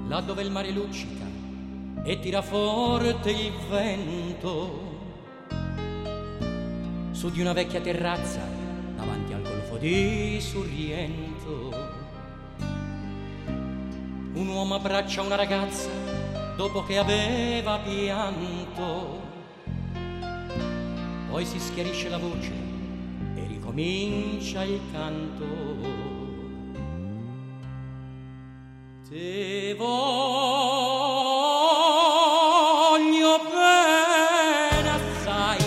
là dove il mare luccica e tira forte il vento, su di una vecchia terrazza davanti al golfo di Sorrento, un uomo abbraccia una ragazza dopo che aveva pianto, poi si schiarisce la voce e ricomincia il canto. Te voglio bene assai,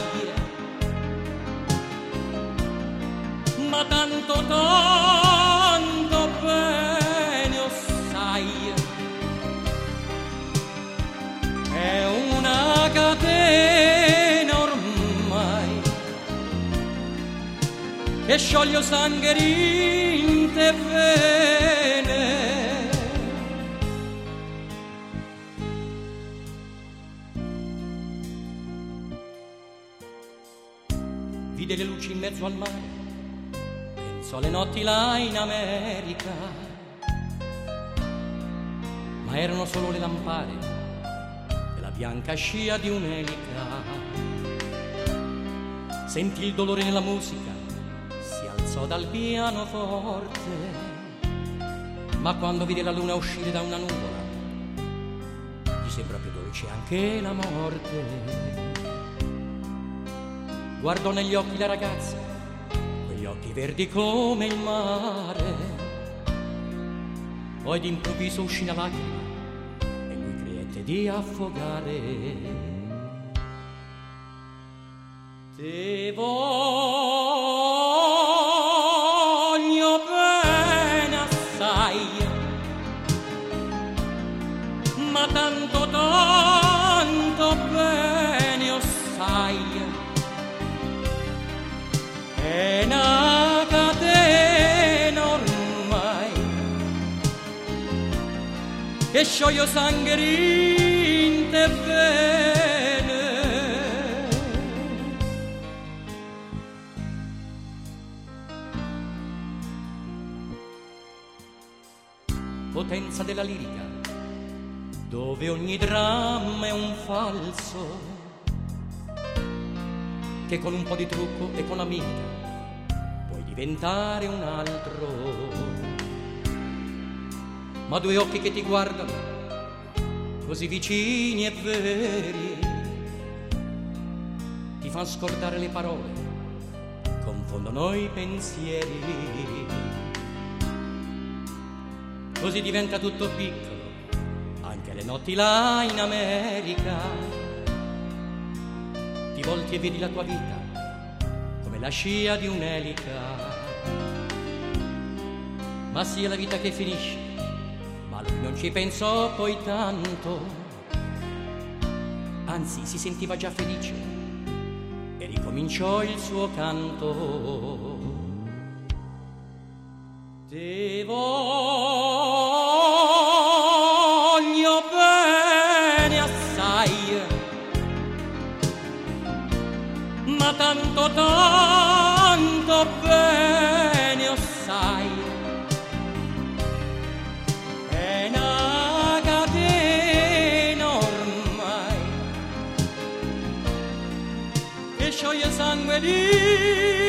ma tanto tanto bene sai, è una catena ormai che scioglie sangue in te vene. Vide le luci in mezzo al mare, pensò alle notti là in America, ma erano solo le lampade e la bianca scia di un'elica. Sentì il dolore nella musica, si alzò dal pianoforte, ma quando vide la luna uscire da una nuvola, gli sembrò più dolce anche la morte. Guardò negli occhi la ragazza, quegli occhi verdi come il mare, poi d'improvviso uscì una lacrima e lui credette di affogare. Te voglio bene assai, ma tanto tanto bene sai, è una catena ormai che scioglie sangue in te vene. Potenza della lirica, dove ogni dramma è un falso, che con un po' di trucco e con la mimica puoi diventare un altro. Ma due occhi che ti guardano così vicini e veri ti fan scordare le parole, confondono i pensieri. Così diventa tutto piccolo, anche le notti là in America. Ti volti e vedi la tua vita come la scia di un'elica. Ma sia la vita che finisce, ma lui non ci pensò poi tanto, anzi si sentiva già felice e ricominciò il suo canto. Te voglio bene assai, ma tanto tanto bene sai, è una catena ormai che scioglie sangue di